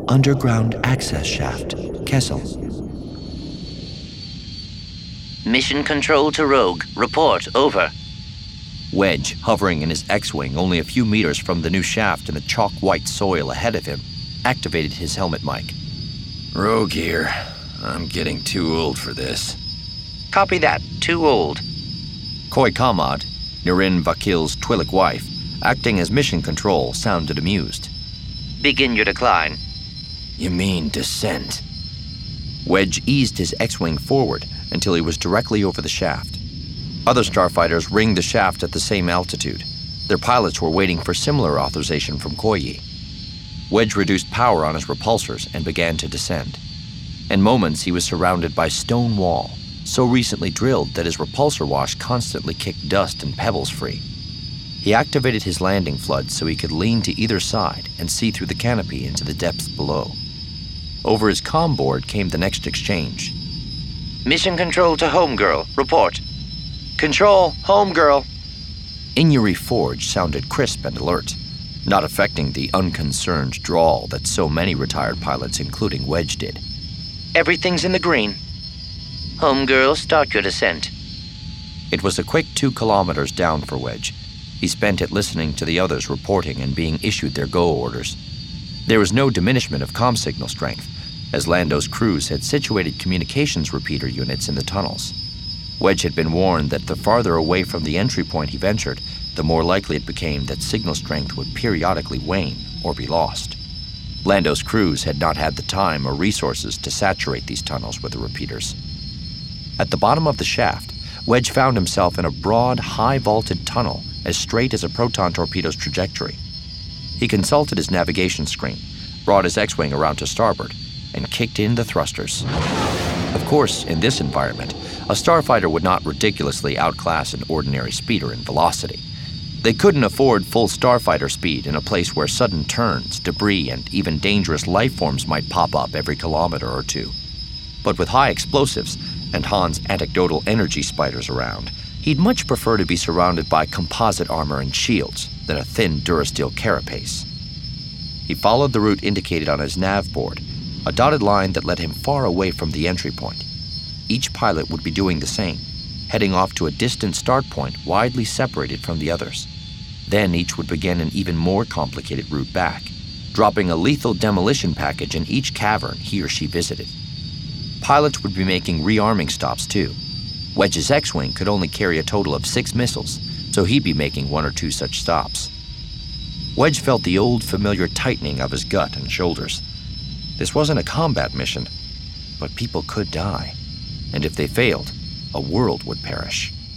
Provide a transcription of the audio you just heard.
underground access shaft, Kessel. Mission control to Rogue. Report, over. Wedge, hovering in his X-Wing only a few meters from the new shaft in the chalk-white soil ahead of him, activated his helmet mic. Rogue here. I'm getting too old for this. Copy that. Too old. Koi Kamad, Nirin Vakil's Twi'lek wife, acting as mission control, sounded amused. Begin your decline. You mean descent? Wedge eased his X-Wing forward until he was directly over the shaft. Other starfighters ringed the shaft at the same altitude. Their pilots were waiting for similar authorization from Koyi. Wedge reduced power on his repulsors and began to descend. In moments, he was surrounded by stone wall, so recently drilled that his repulsor wash constantly kicked dust and pebbles free. He activated his landing flood so he could lean to either side and see through the canopy into the depths below. Over his comm board came the next exchange. Mission control to Homegirl. Report. Control, Homegirl. Inyuri Forge sounded crisp and alert, not affecting the unconcerned drawl that so many retired pilots, including Wedge, did. Everything's in the green. Homegirl, start your descent. It was a quick 2 kilometers down for Wedge. He spent it listening to the others reporting and being issued their go orders. There was no diminishment of comm signal strength, as Lando's crews had situated communications repeater units in the tunnels. Wedge had been warned that the farther away from the entry point he ventured, the more likely it became that signal strength would periodically wane or be lost. Lando's crews had not had the time or resources to saturate these tunnels with the repeaters. At the bottom of the shaft, Wedge found himself in a broad, high-vaulted tunnel as straight as a proton torpedo's trajectory. He consulted his navigation screen, brought his X-Wing around to starboard, and kicked in the thrusters. Of course, in this environment, a starfighter would not ridiculously outclass an ordinary speeder in velocity. They couldn't afford full starfighter speed in a place where sudden turns, debris, and even dangerous life forms might pop up every kilometer or two. But with high explosives and Han's anecdotal energy spiders around, he'd much prefer to be surrounded by composite armor and shields than a thin Durasteel carapace. He followed the route indicated on his nav board, a dotted line that led him far away from the entry point. Each pilot would be doing the same, heading off to a distant start point widely separated from the others. Then each would begin an even more complicated route back, dropping a lethal demolition package in each cavern he or she visited. Pilots would be making rearming stops too. Wedge's X-Wing could only carry a total of 6 missiles, so he'd be making 1 or 2 such stops. Wedge felt the old familiar tightening of his gut and shoulders. This wasn't a combat mission, but people could die, and if they failed, a world would perish.